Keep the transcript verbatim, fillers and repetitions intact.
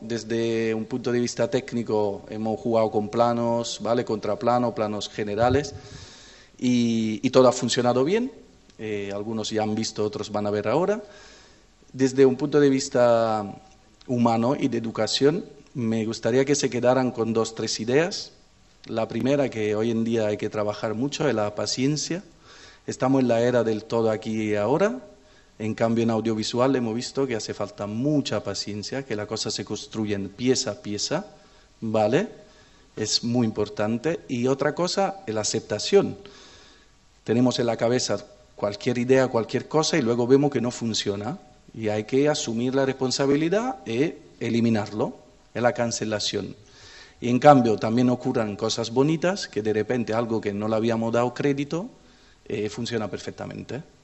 desde un punto de vista técnico hemos jugado con planos, ¿vale? Contraplano, planos generales, y, y todo ha funcionado bien. Eh, algunos ya han visto, otros van a ver ahora. Desde un punto de vista humano y de educación, me gustaría que se quedaran con dos, tres ideas. La primera, que hoy en día hay que trabajar mucho, es la paciencia. Estamos en la era del todo aquí y ahora. En cambio, en audiovisual hemos visto que hace falta mucha paciencia, que la cosa se construye pieza a pieza, ¿vale? Es muy importante. Y otra cosa es la aceptación. Tenemos en la cabeza cualquier idea, cualquier cosa, y luego vemos que no funciona. Y hay que asumir la responsabilidad e eliminarlo, es la cancelación. Y en cambio también ocurren cosas bonitas, que de repente algo que no le habíamos dado crédito, eh, funciona perfectamente.